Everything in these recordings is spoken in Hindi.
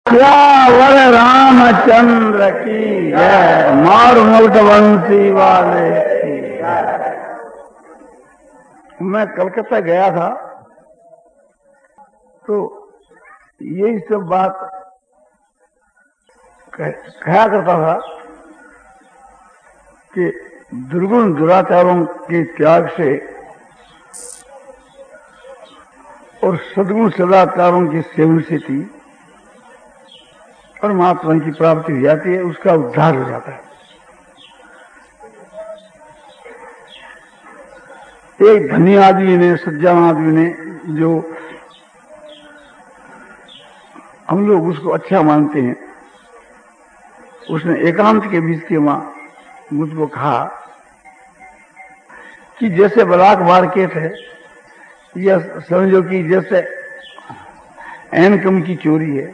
सियावर रामचंद्र की जय। मारू मुकुट बंसी वाले की जय। मैं कलकत्ता गया था तो यही सब बात कहा करता था कि दुर्गुण दुराचारों के त्याग से और सद्गुण सदाचारों के सेवन से थी परमात्मा की प्राप्ति हो जाती है, उसका उद्धार हो जाता है। एक धनी आदमी ने, सज्जन आदमी ने, जो हम लोग उसको अच्छा मानते हैं, उसने एकांत के बीच के मां मुझको कहा कि जैसे ब्लैक मार्केट है या समझो कि जैसे इनकम की चोरी है,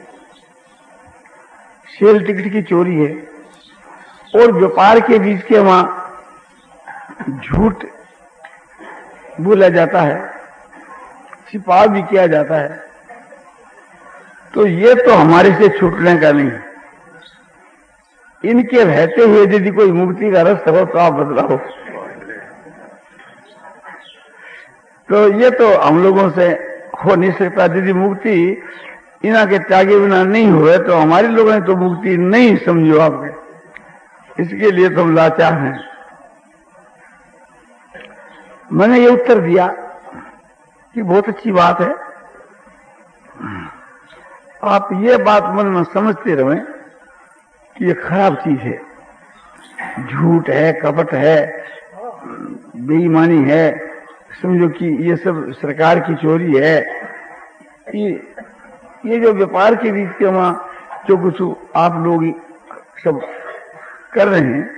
सेल टिकट की चोरी है, और व्यापार के बीच के वहां झूठ बोला जाता है, छिपाव भी किया जाता है, तो ये तो हमारे से छूटने का नहीं। इनके रहते हुए यदि कोई मुक्ति का रास्ता हो तो आप बदलाओ। तो ये तो हम लोगों से हो नहीं सकता। यदि मुक्ति इना के त्यागे बिना नहीं हुए तो हमारे लोगों ने तो मुक्ति नहीं समझो आपने, इसके लिए तो हम लाचार हैं। मैंने ये उत्तर दिया कि बहुत अच्छी बात है, आप ये बात मन में समझते रहें कि ये खराब चीज है, झूठ है, कपट है, बेईमानी है, समझो कि ये सब सरकार की चोरी है, ये जो व्यापार के बीच के वहां जो कुछ आप लोग सब कर रहे हैं,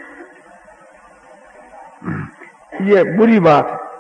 ये बुरी बात है।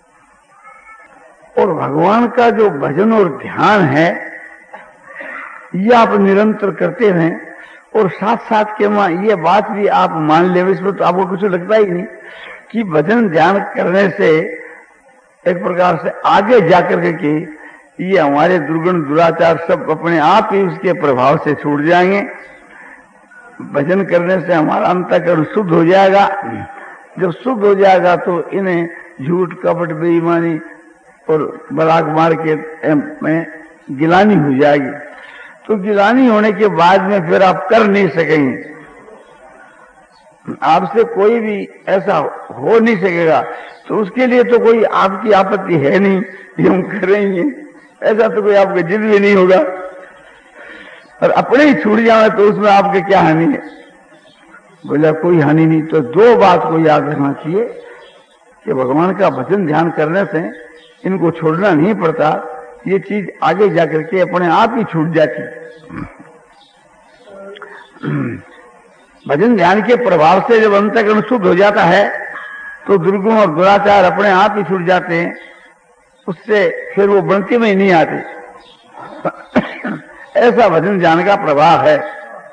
और भगवान का जो भजन और ध्यान है ये आप निरंतर करते रहें, और साथ साथ के वहां ये बात भी आप मान ले, इसमें तो आपको कुछ लगता ही नहीं कि भजन ध्यान करने से एक प्रकार से आगे जाकर के ये हमारे दुर्गुण दुराचार सब अपने आप ही उसके प्रभाव से छूट जाएंगे। भजन करने से हमारा अंतःकरण शुद्ध हो जाएगा। जब शुद्ध हो जाएगा तो इन्हें झूठ, कपट, बेईमानी और ब्लैक मार्केट में गिलानी हो जाएगी। तो गिलानी होने के बाद में फिर आप कर नहीं सकेंगे, आपसे कोई भी ऐसा हो नहीं सकेगा। तो उसके लिए तो कोई आपकी आपत्ति है नहीं कि हम करेंगे, ऐसा तो कोई आपका जिद भी नहीं होगा। और अपने ही छूट जाए तो उसमें आपके क्या हानि है? बोला कोई हानि नहीं। तो दो बात को याद रखना चाहिए कि भगवान का भजन ध्यान करने से इनको छोड़ना नहीं पड़ता, ये चीज आगे जाकर के अपने आप ही छूट जाती। भजन ध्यान के प्रभाव से जब अंतःकरण शुद्ध हो जाता है तो दुर्गुण और दुराचार अपने आप ही छूट जाते हैं, उससे फिर वो बनती में ही नहीं आती। ऐसा भजन ध्यान का प्रभाव है।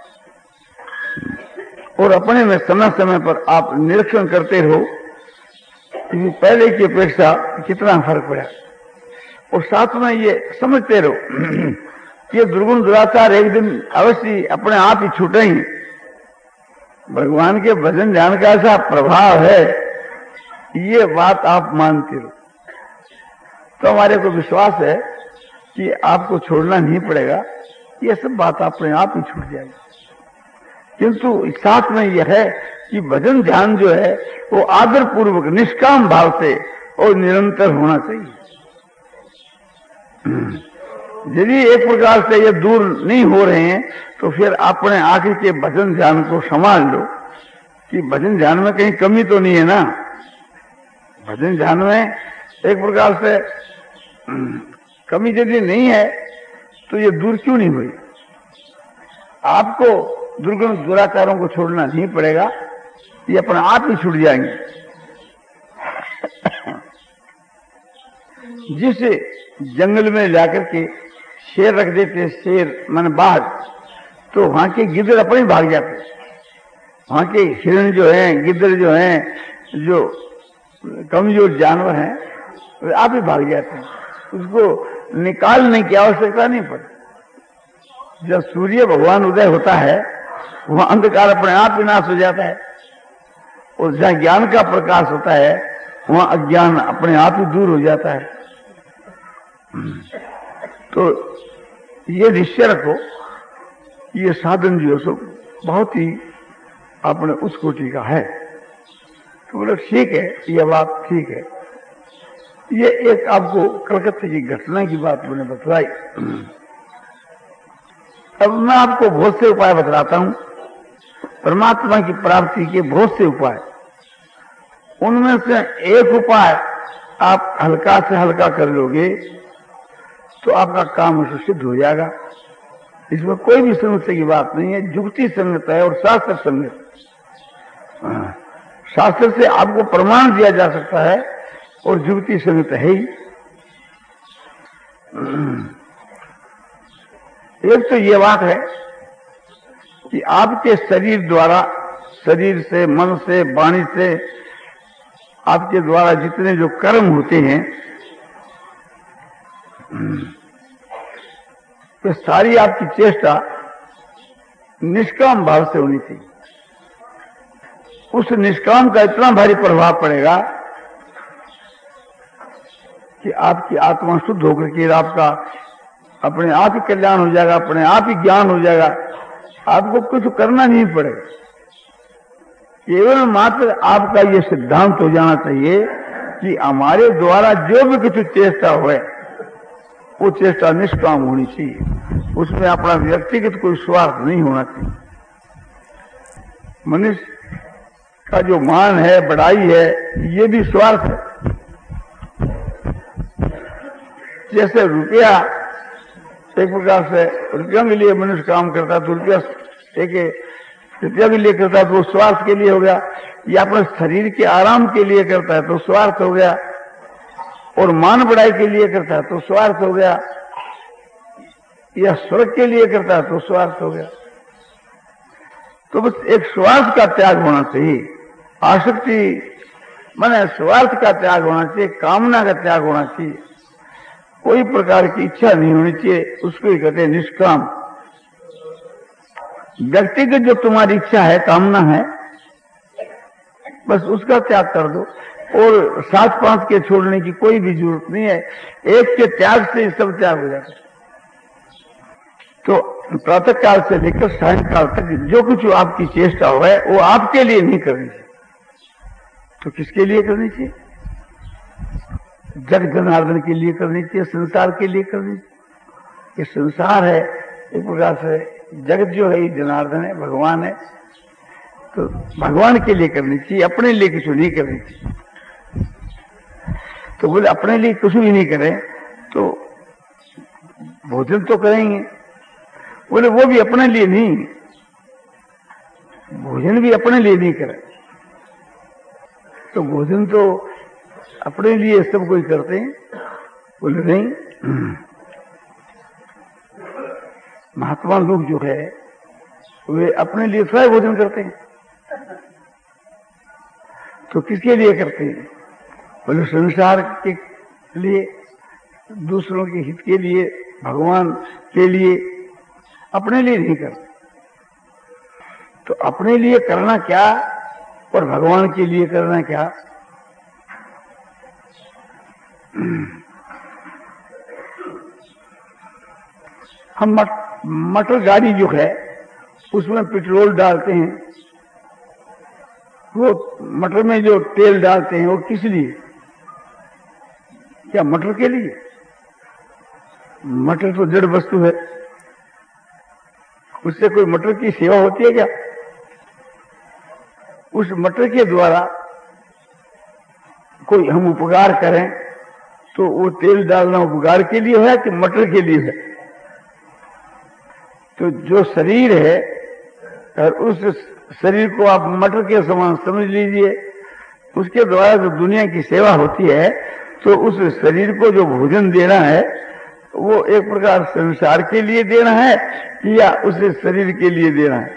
और अपने में समय समय पर आप निरीक्षण करते रहो कि पहले की अपेक्षा कितना फर्क पड़ा, और साथ में ये समझते रहो कि ये दुर्गुण दुराचार एक दिन अवश्य अपने आप ही छूटेंगे। भगवान के भजन ध्यान का ऐसा प्रभाव है, ये बात आप मानते रहो तो हमारे को विश्वास है कि आपको छोड़ना नहीं पड़ेगा, ये सब बात अपने आप ही छूट जाएगी। किंतु साथ में यह है कि भजन ध्यान जो है वो आदर पूर्वक निष्काम भाव से और निरंतर होना चाहिए। यदि एक प्रकार से ये दूर नहीं हो रहे हैं तो फिर अपने आखिर के भजन ध्यान को संभाल लो कि भजन ध्यान में कहीं कमी तो नहीं है ना। भजन ध्यान में एक प्रकार से कमी यदि नहीं है तो ये दूर क्यों नहीं हुई? आपको दुर्गुण दुराचारों को छोड़ना नहीं पड़ेगा, ये अपने आप ही छूट जाएंगे। जिस जंगल में जाकर के शेर रख देते, शेर माने बाघ, तो वहां के गिद्ध अपने भाग जाते। वहां के हिरण जो हैं, गिद्ध जो हैं, जो कमजोर जानवर हैं, वे आप ही भाग जाते हैं, उसको निकालने की आवश्यकता नहीं पड़ती। जब सूर्य भगवान उदय होता है वहां अंधकार अपने आप विनाश हो जाता है, और जहां ज्ञान का प्रकाश होता है वहां अज्ञान अपने आप ही दूर हो जाता है। तो ये निश्चय रखो, ये साधन जो सो बहुत ही अपने उस कोटि का है। तो बोले ठीक है, ये बात ठीक है। ये एक आपको कलकत्ते की घटना की बात मैंने बतलाई। अब मैं आपको बहुत से उपाय बतलाता हूं, परमात्मा की प्राप्ति के बहुत से उपाय। उनमें से एक उपाय आप हल्का से हल्का कर लोगे तो आपका काम सिद्ध हो जाएगा। इसमें कोई भी समस्या की बात नहीं है, जुक्ति संगत है और शास्त्र संगत। शास्त्र से आपको प्रमाण दिया जा सकता है और जुक्ति संगत है ही। एक तो ये बात है कि आपके शरीर द्वारा, शरीर से, मन से, वाणी से आपके द्वारा जितने जो कर्म होते हैं तो सारी आपकी चेष्टा निष्काम भाव से होनी चाहिए। उस निष्काम का इतना भारी प्रभाव पड़ेगा कि आपकी आत्मा शुद्ध होकर के आपका अपने आप ही कल्याण हो जाएगा, अपने आप ही ज्ञान हो जाएगा। आपको कुछ करना नहीं पड़ेगा, केवल मात्र आपका ये सिद्धांत हो जाना चाहिए कि हमारे द्वारा जो भी कुछ चेष्टा हुए वो चेष्टा निष्काम होनी चाहिए, उसमें अपना व्यक्तिगत कोई स्वार्थ नहीं होना चाहिए। मनुष्य का जो मान है, बड़ाई है, ये भी स्वार्थ है। जैसे रुपया एक प्रकार से रुपया के लिए मनुष्य काम करता है तो रुपया के लिए करता है तो वो स्वार्थ के लिए हो गया, या अपने शरीर के आराम के लिए करता है तो स्वार्थ हो गया, और मान बढ़ाई के लिए करता है तो स्वार्थ हो गया, या स्वर्ग के लिए करता है तो स्वार्थ हो गया। तो बस एक स्वार्थ का त्याग होना चाहिए, आसक्ति माने स्वार्थ का त्याग होना चाहिए, कामना का त्याग होना चाहिए, कोई प्रकार की इच्छा नहीं होनी चाहिए। उसको ही कहते हैं निष्काम। व्यक्तिगत जो तुम्हारी इच्छा है, कामना है, बस उसका त्याग कर दो, और 7-5 के छोड़ने की कोई भी जरूरत नहीं है। एक के त्याग से सब त्याग हो जाता है। तो प्रातः काल से लेकर सायंकाल तक जो कुछ आपकी चेष्टा हो है वो आपके लिए नहीं करनी चाहिए। तो किसके लिए करनी चाहिए? जग जनार्दन के लिए करनी चाहिए, संसार के लिए करनी चाहिए। ये संसार है एक प्रकार से, जगत जो है ये जनार्दन है, भगवान है, तो भगवान के लिए करनी चाहिए, अपने लिए कुछ नहीं करनी चाहिए। तो बोले अपने लिए कुछ भी नहीं करें तो भोजन तो करेंगे, बोले वो भी अपने लिए नहीं, भोजन भी अपने लिए नहीं करें। तो भोजन तो अपने लिए सब कोई करते हैं, बोले नहीं। महात्मा लोग जो है वे अपने लिए स्वयं भोजन करते हैं। तो किसके लिए करते हैं? बोले संसार के लिए, दूसरों के हित के लिए, भगवान के लिए, अपने लिए नहीं करते। तो अपने लिए करना क्या और भगवान के लिए करना क्या? हम मोटर गाड़ी जो है उसमें पेट्रोल डालते हैं, वो मटर में जो तेल डालते हैं वो किस लिए? क्या मटर के लिए? मटर तो जड़ वस्तु है, उससे कोई मटर की सेवा होती है क्या? उस मटर के द्वारा कोई हम उपकार करें तो वो तेल डालना उपकार के लिए है कि मटर के लिए है? तो जो शरीर है और उस शरीर को आप मटर के समान समझ लीजिए, उसके द्वारा जो दुनिया की सेवा होती है, तो उस शरीर को जो भोजन देना है वो एक प्रकार संसार के लिए देना है या उस शरीर के लिए देना है?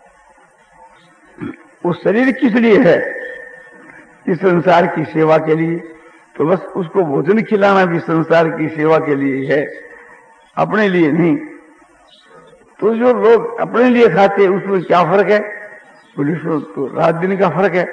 वो शरीर किस लिए है? इस संसार की सेवा के लिए। तो बस उसको भोजन खिलाना भी संसार की सेवा के लिए है, अपने लिए नहीं। तो जो लोग अपने लिए खाते हैं उसमें क्या फर्क है? पुलिस में तो रात दिन का फर्क है।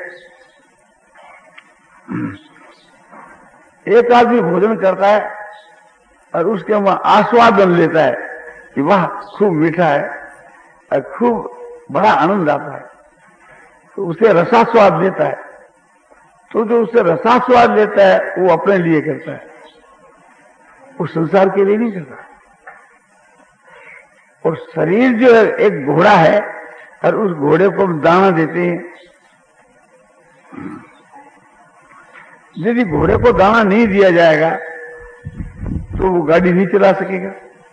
एक आदमी भोजन करता है और उसके वहां आस्वादन लेता है कि वाह खूब मीठा है और खूब बड़ा आनंद आता है, तो उसे रसास्वाद लेता है। तो जो उसे रसास्वाद लेता है वो अपने लिए करता है, वो संसार के लिए नहीं करता। और शरीर जो है एक घोड़ा है और उस घोड़े को हम दाना देते हैं। यदि घोड़े को दाना नहीं दिया जाएगा तो वो गाड़ी नहीं चला सकेगा।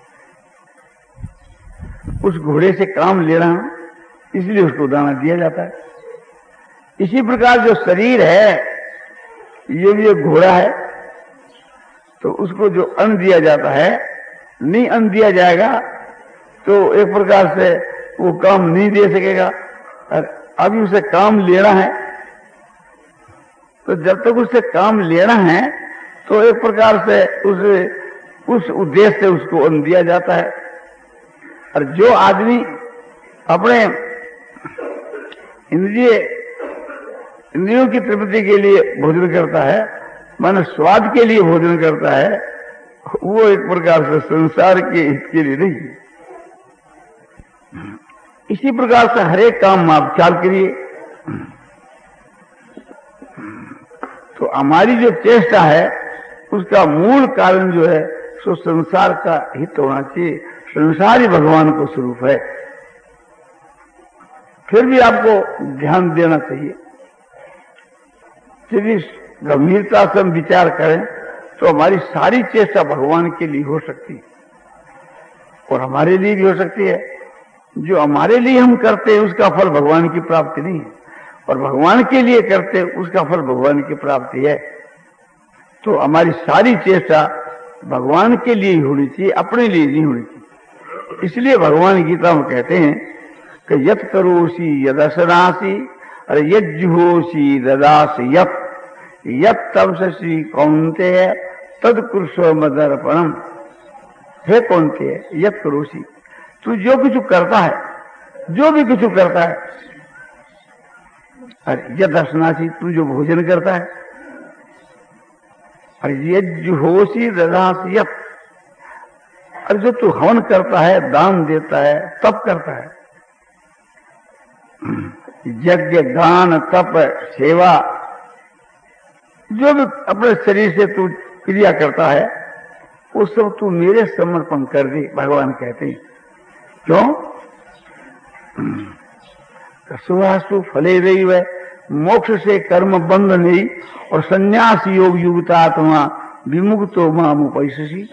उस घोड़े से काम लेना, इसलिए उसको दाना दिया जाता है। इसी प्रकार जो शरीर है ये भी एक घोड़ा है, तो उसको जो अन्न दिया जाता है, नहीं अन्न दिया जाएगा तो एक प्रकार से वो काम नहीं दे सकेगा। और अभी उसे काम लेना है, तो जब तक उसे काम लेना है तो एक प्रकार से उस उद्देश्य से उसको अन्न दिया जाता है। और जो आदमी अपने इंद्रियों की तृप्ति के लिए भोजन करता है, माने स्वाद के लिए भोजन करता है, वो एक प्रकार से संसार के हित के लिए नहीं। इसी प्रकार से हर एक काम में आप ख्याल करिए, तो हमारी जो चेष्टा है उसका मूल कारण जो है सो संसार का हित होना चाहिए। संसार ही भगवान को स्वरूप है। फिर भी आपको ध्यान देना चाहिए। यदि गंभीरता से हम विचार करें तो हमारी सारी चेष्टा भगवान के लिए हो सकती है और हमारे लिए भी हो सकती है। जो हमारे लिए हम करते हैं उसका फल भगवान की प्राप्ति नहीं है, और भगवान के लिए करते हैं उसका फल भगवान की प्राप्ति है। तो हमारी सारी चेष्टा भगवान के लिए ही होनी चाहिए, अपने लिए नहीं होनी चाहिए। इसलिए भगवान गीता में कहते हैं कि यत् करोषि यदशनासि और यज्जुहोषि ददासि यत् तपसि कौन्तेय तद कुरुष्व मदर्पणम। हे कौन्तेय, यत् करोषि, तू जो कुछ करता है, जो भी कुछ करता है, और यदशनासि, तू जो भोजन करता है, और यज्जुहोषि ददासि यत्, और जो तू हवन करता है, दान देता है, तप करता है, यज्ञ दान तप सेवा, जो भी अपने शरीर से तू क्रिया करता है वो सब तू मेरे समर्पण कर दे, भगवान कहते हैं। क्यों? सुहासु फले रही वह, मोक्ष से कर्म बंध नहीं, और संन्यास योग युक्तात्मा विमुक्तो मामुपैसि।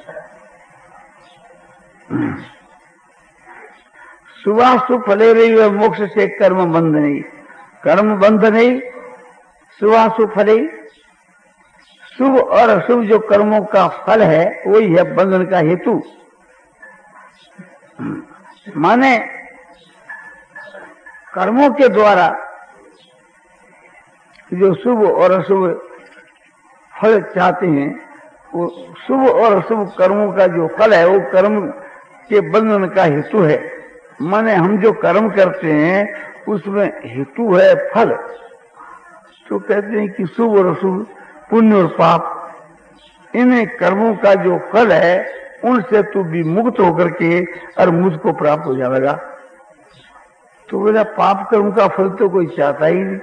सुवासु फले रही वह, मोक्ष से कर्म बंध नहीं, कर्म बंध नहीं, सुवासु फले, शुभ और अशुभ जो कर्मों का फल है वही है बंधन का हेतु। माने कर्मों के द्वारा जो शुभ और अशुभ फल चाहते हैं, वो शुभ और अशुभ कर्मों का जो फल है वो कर्म के बंधन का हेतु है। माने हम जो कर्म करते हैं उसमें हेतु है फल। तो कहते हैं कि शुभ और अशुभ, पुण्य और पाप, इन कर्मों का जो फल है उनसे तू भी मुक्त होकर के और मुझको प्राप्त हो जाएगा। तो बोला पाप कर्म का फल तो कोई चाहता ही नहीं,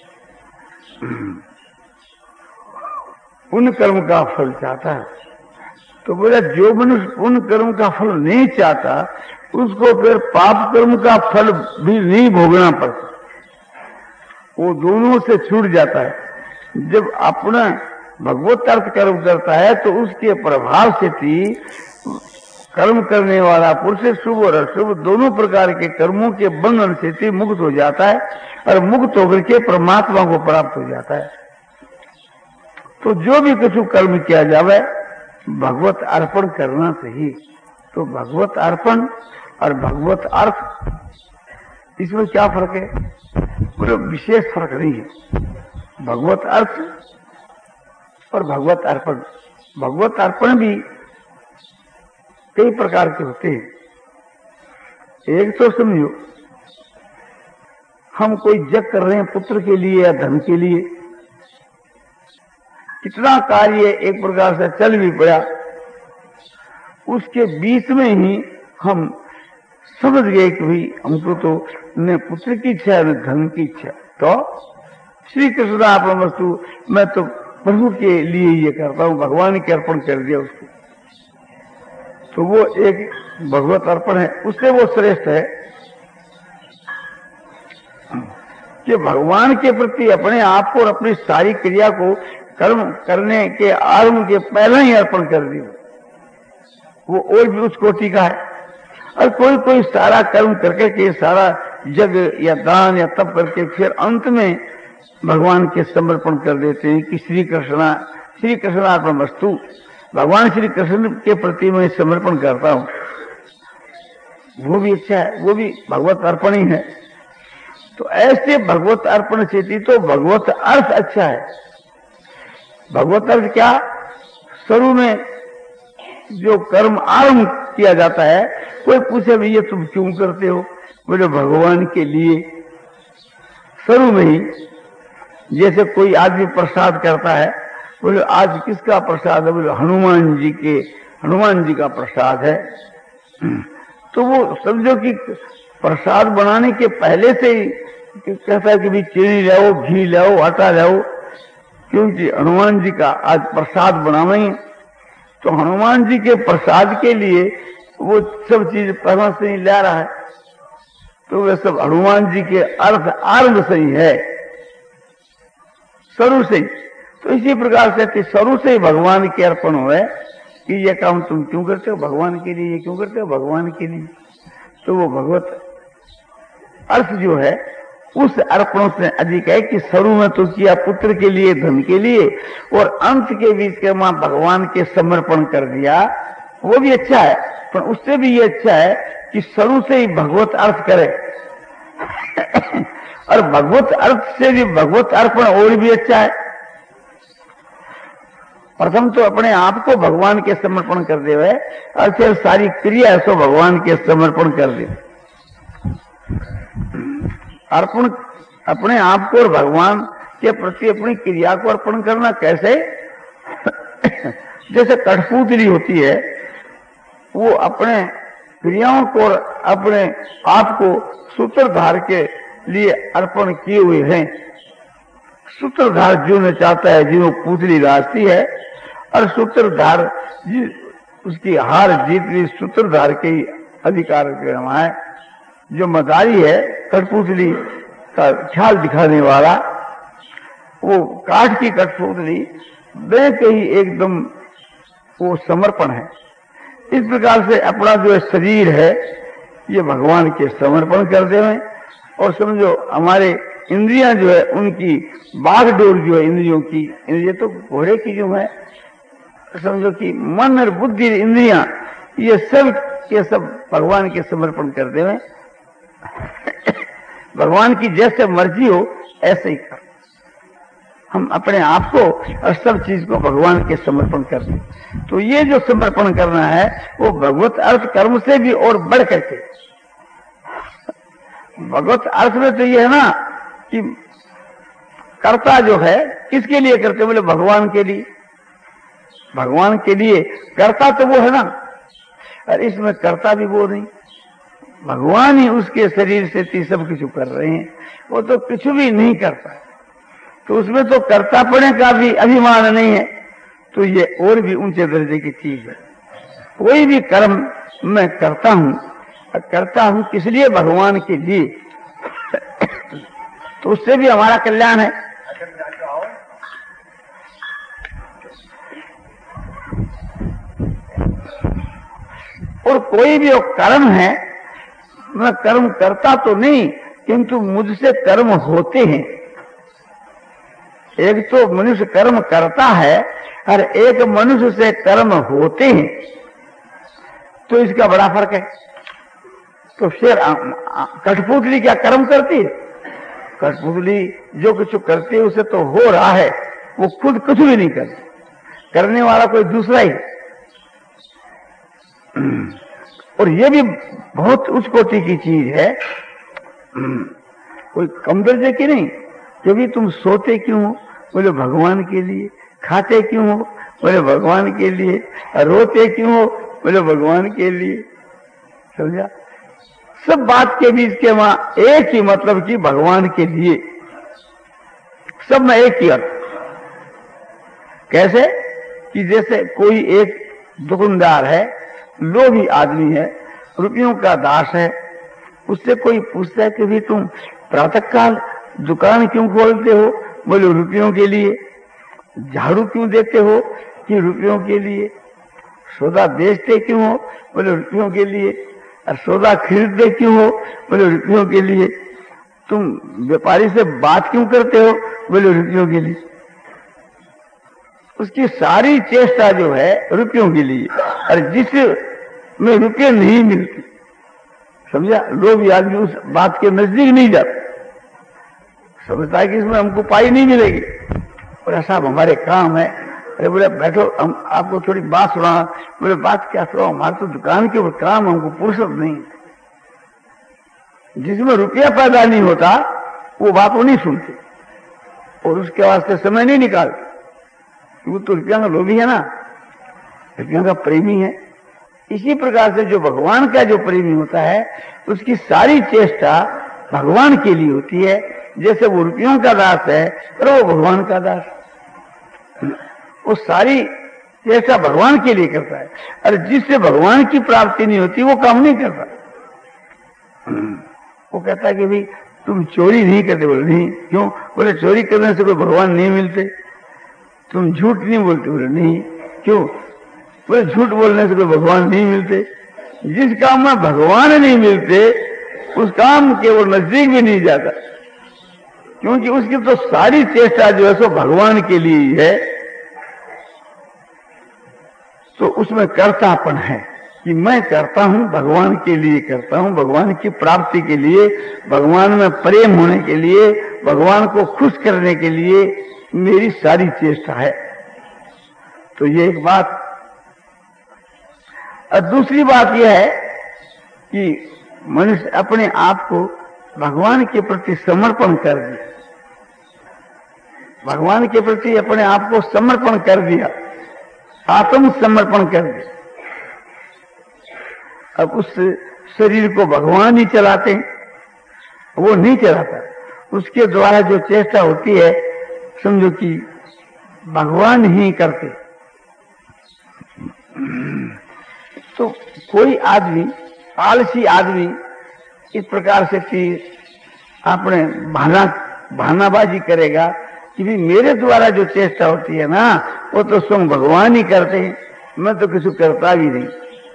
पुण्य कर्म का फल चाहता है। तो बोला जो मनुष्य पुण्य कर्म का फल नहीं चाहता उसको फिर पाप कर्म का फल भी नहीं भोगना पड़ता, वो दोनों से छूट जाता है। जब अपना भगवत अर्थ कर्म करता है तो उसके प्रभाव से भी कर्म करने वाला पुरुष शुभ और अशुभ दोनों प्रकार के कर्मों के बंधन से भी मुक्त हो जाता है और मुक्त होकर के परमात्मा को प्राप्त हो जाता है। तो जो भी कुछ कर्म किया जावे भगवत अर्पण करना चाहिए। तो भगवत अर्पण और भगवत अर्थ, इसमें क्या फर्क है? कोई विशेष फर्क नहीं है। भगवत अर्थ और भगवत अर्पण, भगवत अर्पण भी कई प्रकार के होते हैं। एक तो समझो, हम कोई जग कर रहे हैं पुत्र के लिए या धन के लिए, कितना कार्य एक प्रकार से चल भी पड़ा, उसके बीच में ही हम समझ गए कि भाई हमको तो न पुत्र की इच्छा है न धन की इच्छा, तो श्री कृष्ण अर्पण वस्तु, मैं तो प्रभु के लिए ये करता हूं, भगवान के अर्पण कर दिया उसको, तो वो एक भगवत अर्पण है, उससे वो श्रेष्ठ है कि भगवान के प्रति अपने आप को और अपनी सारी क्रिया को कर्म करने के आरंभ के पहले ही अर्पण कर दिया, वो और भी उस कोटि का है। और कोई कोई सारा कर्म करके के सारा जग या दान या तप करके फिर अंत में भगवान के समर्पण कर देते हैं कि श्री कृष्णार्पण वस्तु, भगवान श्री कृष्ण के प्रति मैं समर्पण करता हूं, वो भी अच्छा है, वो भी भगवत अर्पण ही है। तो ऐसे भगवत अर्पण से तो भगवत अर्थ अच्छा है। भगवत अर्थ क्या? शुरू में जो कर्म आरंभ किया जाता है, कोई पूछे भैया तुम क्यों करते हो, बोले भगवान के लिए। शुरू में ही जैसे कोई आदमी प्रसाद करता है, बोले आज किसका प्रसाद है, बोले हनुमान जी का प्रसाद है। तो वो समझो कि प्रसाद बनाने के पहले से ही कहता है कि भाई चीनी लाओ, घी लाओ, आटा लाओ, क्योंकि हनुमान जी का आज प्रसाद बनाना ही। तो हनुमान जी के प्रसाद के लिए वो सब चीज पहले से ही ला रहा है, तो वे सब हनुमान जी के अर्थ आरंभ से ही है, शुरू से ही। तो इसी प्रकार से शुरू से ही भगवान के अर्पण हुए कि ये काम तुम क्यों करते हो, भगवान के लिए, ये क्यों करते हो, भगवान के लिए। तो वो भगवत अर्थ जो है उस अर्पणों से अधिक है कि शुरू में तो किया पुत्र के लिए, धन के लिए, और अंत के बीच के मां भगवान के समर्पण कर दिया, वो भी अच्छा है। पर उससे भी ये अच्छा है कि शुरू से ही भगवत अर्थ करे और भगवत अर्थ से भी भगवत अर्पण और भी अच्छा है। प्रथम तो अपने आप को भगवान के समर्पण कर दे हुए और फिर सारी क्रिया सो भगवान के समर्पण कर दे। अर्पण अपने आप को और भगवान के प्रति अपनी क्रिया को अर्पण करना कैसे? जैसे कठपुतली होती है, वो अपने क्रियाओं को और अपने आप को सूत्रधार के लिए अर्पण किए हुए हैं। सूत्रधार जो न चाहता है, जो पुतली रास्ती है, और सूत्रधार उसकी हार जीत भी सूत्रधार के ही अधिकार है। जो मदारी है, कठपुतली का ख्याल दिखाने वाला, वो काठ की कठपुतली वे के ही एकदम वो समर्पण है। इस प्रकार से अपना जो शरीर है ये भगवान के समर्पण कर देवे, और समझो हमारे इंद्रियां जो है उनकी बागडोर जो है इंद्रियों की, इंद्रिय तो घोड़े की जो है, समझो कि मन और बुद्धि इंद्रियां ये सब के सब भगवान के समर्पण कर देवे। भगवान की जैसे मर्जी हो ऐसे ही कर, हम अपने आप को और सब चीज को भगवान के समर्पण कर दें। तो ये जो समर्पण करना है वो भगवत अर्थ कर्म से भी और बढ़ करके। भगवत अर्थ में तो ये है ना कि कर्ता जो है किसके लिए करते, बोले भगवान के लिए। भगवान के लिए कर्ता तो वो है ना, और इसमें कर्ता भी वो नहीं, भगवान ही उसके शरीर से सब कुछ कर रहे हैं, वो तो कुछ भी नहीं करता, तो उसमें तो कर्तापने का भी अभिमान नहीं है। तो ये और भी ऊंचे दर्जे की चीज है। कोई भी कर्म मैं करता हूं किस लिए, भगवान के लिए, तो उससे भी हमारा कल्याण है। और कोई भी कर्म है, मैं कर्म करता तो नहीं किंतु मुझसे कर्म होते हैं। एक तो मनुष्य कर्म करता है और एक मनुष्य से कर्म होते हैं, तो इसका बड़ा फर्क है। तो फिर कठपुतली क्या कर्म करती है? कठपुतली जो कुछ करती है उसे तो हो रहा है, वो खुद कुछ भी नहीं करती, करने वाला कोई दूसरा ही। और ये भी बहुत उच्च कोटि की चीज है, कोई कम दर्जे की नहीं। क्योंकि तुम सोते क्यों हो? बोले भगवान के लिए। खाते क्यों हो? बोले भगवान के लिए। रोते क्यों हो? बोले भगवान के लिए। समझा? सब बात के बीच के वहां एक ही मतलब कि भगवान के लिए, सब में एक ही अर्थ। कैसे कि जैसे कोई एक दुकानदार है, लोभी आदमी है, रुपयों का दास है, उससे कोई पूछता है कि भी तुम प्रातःकाल दुकान क्यों खोलते हो? बोले रुपयों के लिए। झाड़ू क्यों देते हो? कि रुपयों के लिए। सौदा बेचते क्यों हो? बोले रुपयों के लिए। और सौदा खरीदते क्यों हो? बोले रुपयों के लिए। तुम व्यापारी से बात क्यों करते हो? बोले रुपयों के लिए। उसकी सारी चेष्टा जो है रुपयों के लिए, और जिसमें रुपये नहीं मिलते, समझा, लोग आदमी उस बात के नजदीक नहीं जाते, समझता है कि इसमें हमको पाई नहीं मिलेगी। और साहब हमारे काम है। अरे बोले बैठो, हम आपको थोड़ी बात सुना। बोले बात क्या सुनाओ? हमारे तो दुकान के ऊपर काम, हमको फुर्सत नहीं। जिसमें रुपया पैदा नहीं होता वो बात वो नहीं सुनते और उसके वास्ते समय नहीं निकालते। वो तो रुपया का लोभी है ना, रुपया का प्रेमी है। इसी प्रकार से जो भगवान का जो प्रेमी होता है उसकी सारी चेष्टा भगवान के लिए होती है। जैसे वो रुपयों का दास है और वो भगवान का दास, वो सारी चेष्टा भगवान के लिए करता है। और जिससे भगवान की प्राप्ति नहीं होती वो काम नहीं करता। वो कहता है कि भाई तुम चोरी नहीं करते। बोले नहीं। क्यों? बोले चोरी करने से कोई भगवान नहीं मिलते। तुम झूठ नहीं बोलते। बोले नहीं। क्यों? बोले झूठ बोलने से कोई भगवान नहीं मिलते। जिस काम में भगवान नहीं मिलते उस काम के वो नजदीक भी नहीं जाता, क्योंकि उसकी तो सारी चेष्टा जो है सो भगवान के लिए ही है। तो उसमें कर्तापन है कि मैं करता हूं, भगवान के लिए करता हूं, भगवान की प्राप्ति के लिए, भगवान में प्रेम होने के लिए, भगवान को खुश करने के लिए मेरी सारी चेष्टा है। तो ये एक बात। और दूसरी बात यह है कि मनुष्य अपने आप को भगवान के प्रति समर्पण कर दे, भगवान के प्रति अपने आप को समर्पण कर दिया, आत्म समर्पण कर दिया। अब उस शरीर को भगवान ही चलाते हैं, वो नहीं चलाता। उसके द्वारा जो चेष्टा होती है समझो कि भगवान ही करते। तो कोई आदमी, आलसी आदमी इस प्रकार से कि अपने बहानाबाजी करेगा कि भी मेरे द्वारा जो चेष्टा होती है ना वो तो स्वयं भगवान ही करते हैं, मैं तो किसी करता भी नहीं।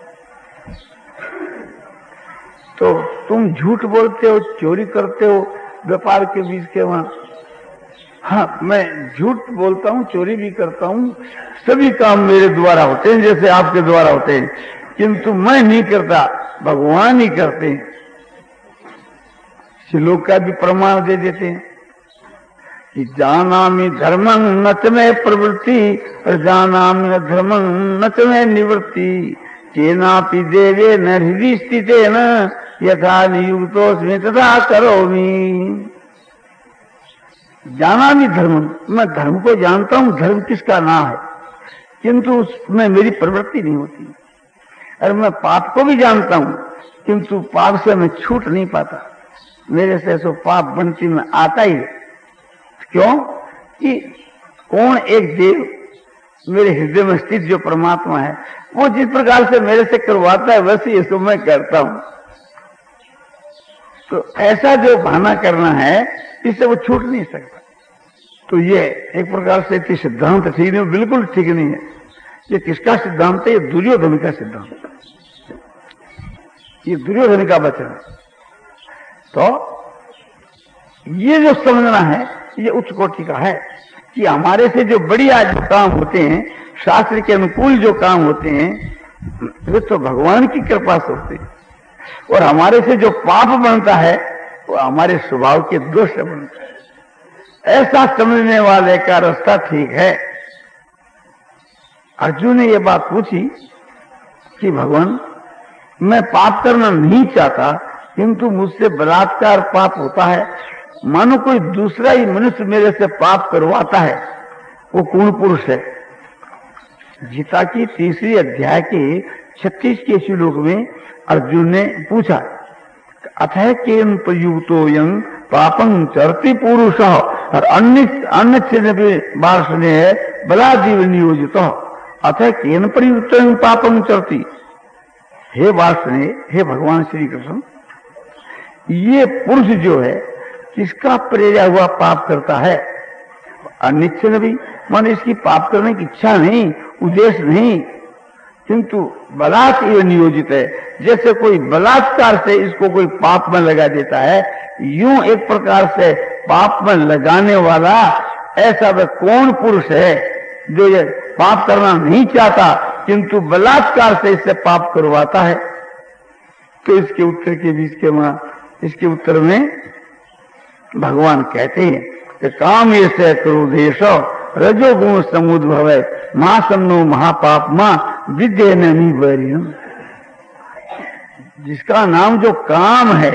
तो तुम झूठ बोलते हो, चोरी करते हो व्यापार के बीच के वहां। हाँ, मैं झूठ बोलता हूँ, चोरी भी करता हूँ, सभी काम मेरे द्वारा होते हैं जैसे आपके द्वारा होते हैं, किंतु मैं नहीं करता, भगवान ही करते हैं। श्लोक का भी प्रमाण दे देते हैं कि जानामि धर्मं न च मे प्रवृत्ति और जानामि धर्मं न च मे निवृत्ति केनापि देवेन हृदि स्थितेन यथा नियुक्तोऽस्मि तथा करोमि। जानामि धर्मं, मैं धर्म को जानता हूं, धर्म किसका नाम है, किंतु उसमें मेरी प्रवृत्ति नहीं होती। और मैं पाप को भी जानता हूं, किंतु पाप से मैं छूट नहीं पाता, मेरे से सो पाप बनती में आता ही। क्यों? कि कौन एक देव मेरे हृदय में स्थित जो परमात्मा है वो जिस प्रकार से मेरे से करवाता है वैसे इसको मैं करता हूं। तो ऐसा जो बहाना करना है इससे वो छूट नहीं सकता। तो ये एक प्रकार से सिद्धांत ठीक नहीं, बिल्कुल ठीक नहीं है। ये किसका सिद्धांत है? ये दुर्योधन का सिद्धांत, ये दुर्योधन का वचन है। तो ये जो समझना है ये उच्च कोटि का है कि हमारे से जो बढ़िया जो काम होते हैं, शास्त्र के अनुकूल जो काम होते हैं वे तो भगवान की कृपा से होते हैं, और हमारे से जो पाप बनता है वो हमारे स्वभाव के दोष से बनता है। ऐसा समझने वाले का रास्ता ठीक है। अर्जुन ने ये बात पूछी कि भगवान मैं पाप करना नहीं चाहता, किंतु मुझसे बलात्कार पाप होता है, मानो कोई दूसरा ही मनुष्य मेरे से पाप करवाता है, वो कौन पुरुष है? गीता की 3री अध्याय के 36 श्लोक में अर्जुन ने पूछा, अथः केन प्रयुक्तो यं पापं चरति पुरुष और अन्य वासने बलाजीव नियोजित अथः केन प्रयुक्त पापं चरति। हे वासने, हे भगवान श्री कृष्ण, ये पुरुष जो है किसका प्रेरा हुआ पाप करता है? अनिच्छन भी, मान इसकी पाप करने की इच्छा नहीं, उद्देश्य नहीं, किंतु बलात् ये नियोजित है। जैसे कोई बलात्कार से इसको कोई पाप में लगा देता है, यूं एक प्रकार से पाप में लगाने वाला ऐसा वह कौन पुरुष है जो ये पाप करना नहीं चाहता किंतु बलात्कार से इससे पाप करवाता है? तो इसके उत्तर के बीच के मां, इसके उत्तर में भगवान कहते हैं कि काम ये से क्रोधेश रजोगुण समुद्भव महासन्नो महापाप मां विद्य नमी बरियम। जिसका नाम जो काम है,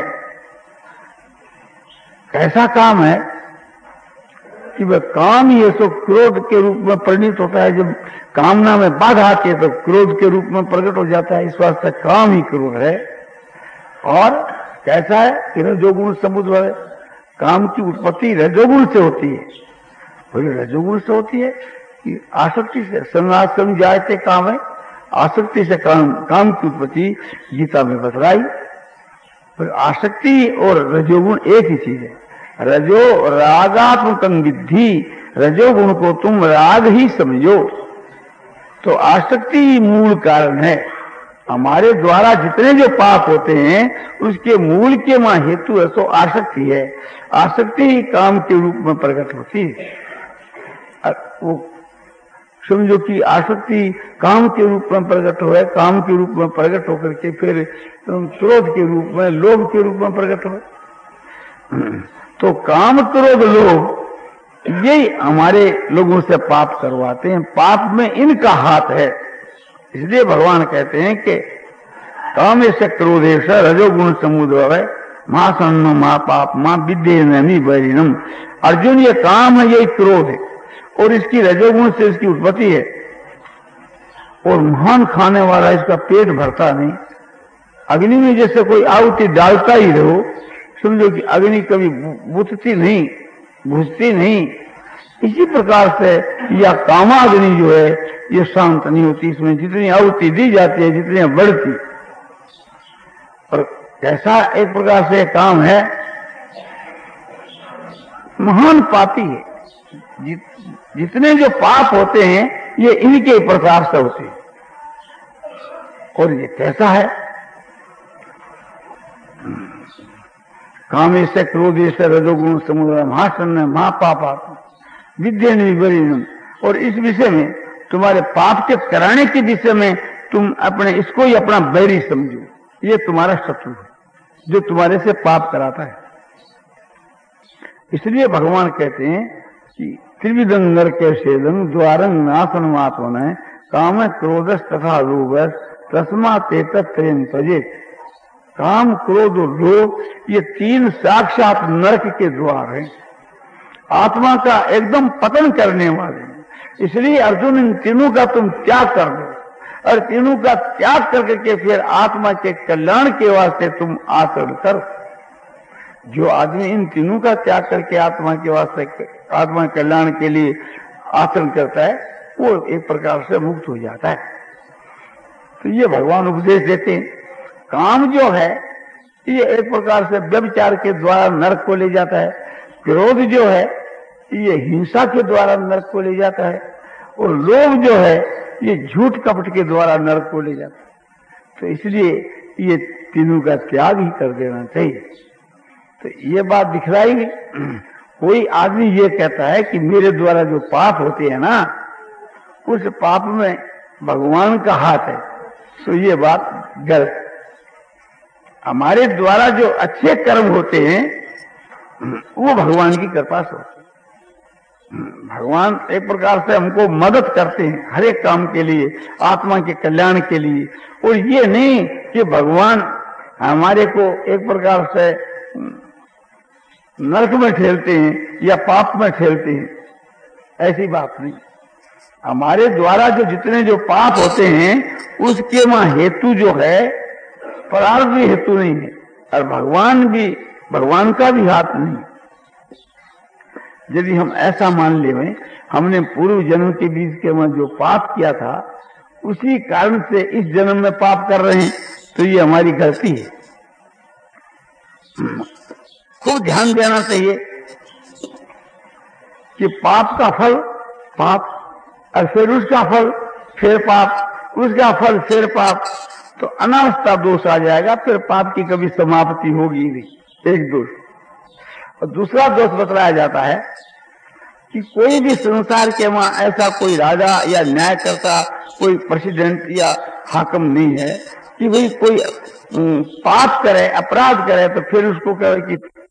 कैसा काम है कि वह काम ये सो क्रोध के रूप में परिणित होता है। जब कामना में बाधा आती है तो क्रोध के रूप में प्रकट हो जाता है। इस वास्ते काम ही क्रोध है। और कैसा है कि रजोगुण समुद्र है, काम की उत्पत्ति रजोगुण से होती है। बोले रजोगुण से होती है कि आसक्ति से, संन्यासम जायते काम है, आसक्ति से काम की उत्पत्ति गीता में बतलाई। पर आसक्ति और रजोगुण एक ही चीज है। रजो रागात्मकं विद्धि, रजोगुण को तुम राग ही समझो। तो आसक्ति मूल कारण है। हमारे द्वारा जितने जो पाप होते हैं उसके मूल के मां हेतु है, सो आसक्ति है। आसक्ति ही काम के रूप में प्रकट होती है। वो समझो कि आसक्ति काम के रूप में प्रकट हो है, काम के रूप में प्रकट होकर के फिर क्रोध के रूप में, लोभ के रूप में प्रकट हो। तो काम, क्रोध, लोभ यही हमारे लोगों से पाप करवाते हैं। पाप में इनका हाथ है। इसलिए भगवान कहते हैं कि काम से क्रोधेश रजोगुण समुद्र है महासन्न महापाप मां विद्ये नमी बरिनम। अर्जुन, ये काम है, यही क्रोध है और इसकी रजोगुण से इसकी उत्पत्ति है। और महान खाने वाला इसका पेट भरता नहीं। अग्नि में जैसे कोई आहुति डालता ही रहो, समझो कि अग्नि कभी बुझती नहीं, बुझती नहीं। इसी प्रकार से यह कामाग्नि जो है ये शांत नहीं होती। इसमें जितनी आहुति दी जाती है जितनी बढ़ती। और कैसा एक प्रकार से काम है, महान पापी है। जितने जो पाप होते हैं ये इनके प्रकार से होते हैं। और ये कैसा है, कामे से क्रोधे से रजोगुण समुद्र महासन्न महापाप विद्यन विपरीनम। और इस विषय में, तुम्हारे पाप के कराने के विषय में तुम अपने इसको ही अपना बैरी समझो। ये तुम्हारा शत्रु है जो तुम्हारे से पाप कराता है। इसलिए भगवान कहते हैं कि त्रिविधंगर के सेदन द्वारंग नाशन मात्मन है काम क्रोधस तथा लोभ तस्मा तेतत्रेन तजेत। काम, क्रोध और लोभ ये तीन साक्षात नरक के द्वार हैं, आत्मा का एकदम पतन करने वाले हैं। इसलिए अर्जुन, इन तीनों का तुम त्याग कर दो और तीनों का त्याग करके फिर आत्मा के कल्याण के वास्ते तुम आचरण करो। जो आदमी इन तीनों का त्याग करके आत्मा के वास्ते, आत्मा कल्याण के लिए आचरण करता है, वो एक प्रकार से मुक्त हो जाता है। तो ये भगवान उपदेश देते हैं। काम जो है ये एक प्रकार से व्यभिचार के द्वारा नरक को ले जाता है। क्रोध जो है ये हिंसा के द्वारा नरक को ले जाता है। और लोभ जो है ये झूठ कपट के द्वारा नरक को ले जाता है। तो इसलिए ये तीनों का त्याग ही कर देना चाहिए। तो ये बात दिखलाई नहीं। कोई आदमी ये कहता है कि मेरे द्वारा जो पाप होते हैं ना, उस पाप में भगवान का हाथ है, तो ये बात गलत। हमारे द्वारा जो अच्छे कर्म होते हैं वो भगवान की कृपा से होते हैं। भगवान एक प्रकार से हमको मदद करते हैं हर एक काम के लिए, आत्मा के कल्याण के लिए। और ये नहीं कि भगवान हमारे को एक प्रकार से नरक में ठेलते हैं या पाप में ठेलते हैं, ऐसी बात नहीं। हमारे द्वारा जो जितने जो पाप होते हैं उसके वहां हेतु जो है प्रारब्ध हेतु नहीं है, और भगवान का भी हाथ नहीं। यदि हम ऐसा मान ले हमने पूर्व जन्म के बीच के वहां जो पाप किया था उसी कारण से इस जन्म में पाप कर रहे हैं, तो ये हमारी गलती है। खूब ध्यान देना चाहिए कि पाप का फल पाप, और फिर उसका फल फिर पाप, उसका फल फिर पाप, तो अनावस्था दोष आ जाएगा। फिर पाप की कभी समाप्ति होगी नहीं। एक दोष। और दूसरा दोष बतलाया जाता है कि कोई भी संसार के वहां ऐसा कोई राजा या न्यायकर्ता, कोई प्रेसिडेंट या हाकिम नहीं है कि भाई कोई पाप करे, अपराध करे तो फिर उसको कहे कि